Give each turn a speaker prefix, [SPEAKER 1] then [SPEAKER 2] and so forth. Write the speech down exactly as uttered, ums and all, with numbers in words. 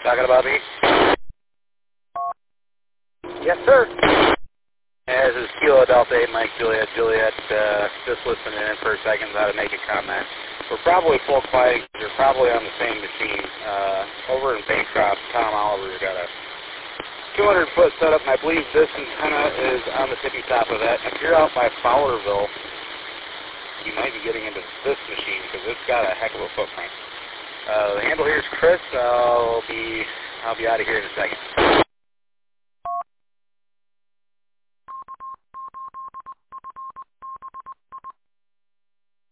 [SPEAKER 1] Talking about me? Yes, sir. Yeah, this is Kilo Delta eight Mike Juliet. Juliet, uh, just listening in for a second, thought I'd make a comment. We're probably full quiet. You're probably on the same machine. Uh, over in Bancroft, Tom Oliver's got a two hundred foot setup, and I believe this antenna is on the tippy top of that. If you're out by Fowlerville, you might be getting into this machine because it's got a heck of a footprint. Uh, the handle here is Chris. I'll be I'll be out of here in a second.